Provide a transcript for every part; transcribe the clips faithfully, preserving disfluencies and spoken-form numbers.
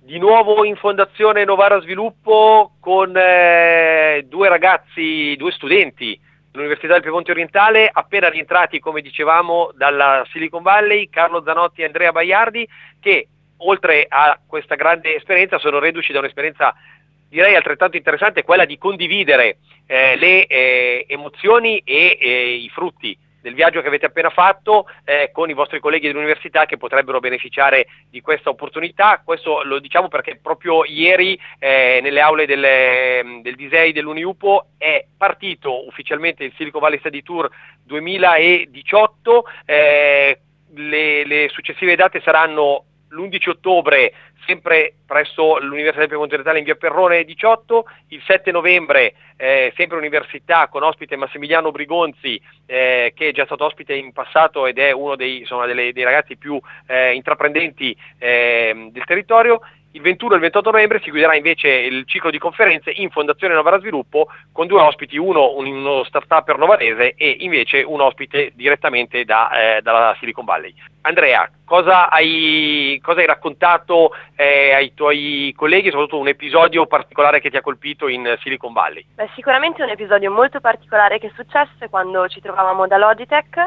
Di nuovo in Fondazione Novara Sviluppo con eh, due ragazzi, due studenti dell'Università del Piemonte Orientale, appena rientrati, come dicevamo, dalla Silicon Valley, Carlo Zanotti e Andrea Baiardi, che oltre a questa grande esperienza sono reduci da un'esperienza direi altrettanto interessante, quella di condividere eh, le eh, emozioni e eh, i frutti del viaggio che avete appena fatto eh, con i vostri colleghi dell'università, che potrebbero beneficiare di questa opportunità. Questo lo diciamo perché proprio ieri eh, nelle aule del, del D S E I dell'Uniupo è partito ufficialmente il Silicon Valley Study Tour duemiladiciotto, eh, le, le successive date saranno l'undici ottobre sempre presso l'Università del Piemonte Orientale in via Perrone diciotto, il sette novembre eh, sempre università con ospite Massimiliano Brigonzi, eh, che è già stato ospite in passato ed è uno dei, insomma, delle, dei ragazzi più eh, intraprendenti eh, del territorio. Il ventuno e il ventotto novembre si chiuderà invece il ciclo di conferenze in Fondazione Novara Sviluppo con due ospiti, uno un, uno start-up novarese e invece un ospite direttamente da, eh, dalla Silicon Valley. Andrea, cosa hai, cosa hai raccontato eh, ai tuoi colleghi, soprattutto un episodio particolare che ti ha colpito in Silicon Valley? Beh, sicuramente un episodio molto particolare che è successo quando ci trovavamo da Logitech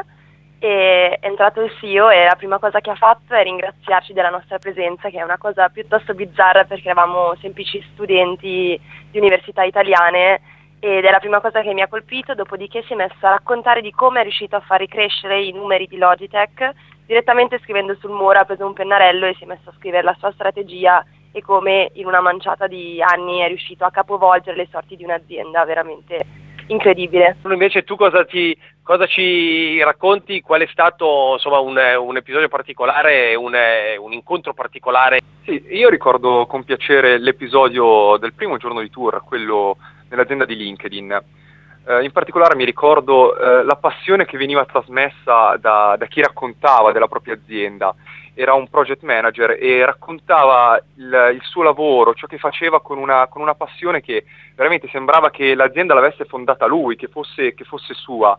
e è entrato il C E O e la prima cosa che ha fatto è ringraziarci della nostra presenza, che è una cosa piuttosto bizzarra perché eravamo semplici studenti di università italiane, ed è la prima cosa che mi ha colpito. Dopodiché si è messo a raccontare di come è riuscito a far ricrescere i numeri di Logitech direttamente scrivendo sul muro, ha preso un pennarello e si è messo a scrivere la sua strategia e come in una manciata di anni è riuscito a capovolgere le sorti di un'azienda veramente incredibile. Invece tu cosa, ti, cosa ci racconti? Qual è stato insomma un, un episodio particolare, un, un incontro particolare? Sì, io ricordo con piacere l'episodio del primo giorno di tour, quello nell'azienda di LinkedIn. Eh, in particolare mi ricordo eh, la passione che veniva trasmessa da, da chi raccontava della propria azienda. Era un project manager e raccontava il, il suo lavoro, ciò che faceva con una, con una passione che veramente sembrava che l'azienda l'avesse fondata lui, che fosse, che fosse sua.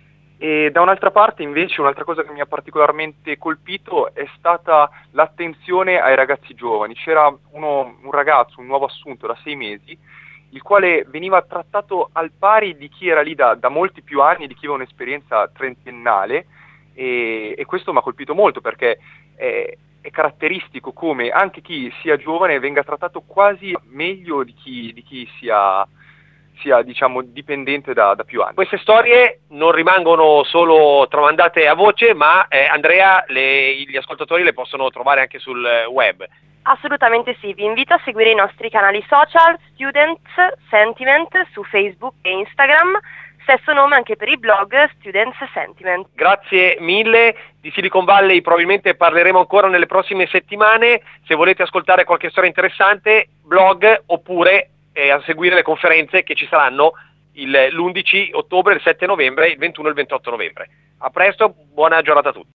E da un'altra parte invece un'altra cosa che mi ha particolarmente colpito è stata l'attenzione ai ragazzi giovani. C'era uno, un ragazzo, un nuovo assunto da sei mesi, il quale veniva trattato al pari di chi era lì da, da molti più anni, di chi aveva un'esperienza trentennale, e, e questo mi ha colpito molto perché è, è caratteristico come anche chi sia giovane venga trattato quasi meglio di chi, di chi sia, sia diciamo dipendente da, da più anni. Queste storie non rimangono solo tramandate a voce, ma eh, Andrea, le, gli ascoltatori le possono trovare anche sul web. Assolutamente sì, vi invito a seguire i nostri canali social Students Sentiment su Facebook e Instagram, stesso nome anche per il blog Students Sentiment. Grazie mille. Di Silicon Valley probabilmente parleremo ancora nelle prossime settimane. Se volete ascoltare qualche storia interessante, blog, oppure eh, a seguire le conferenze che ci saranno il, l'undici ottobre, il sette novembre, il ventuno e il ventotto novembre. A presto, buona giornata a tutti.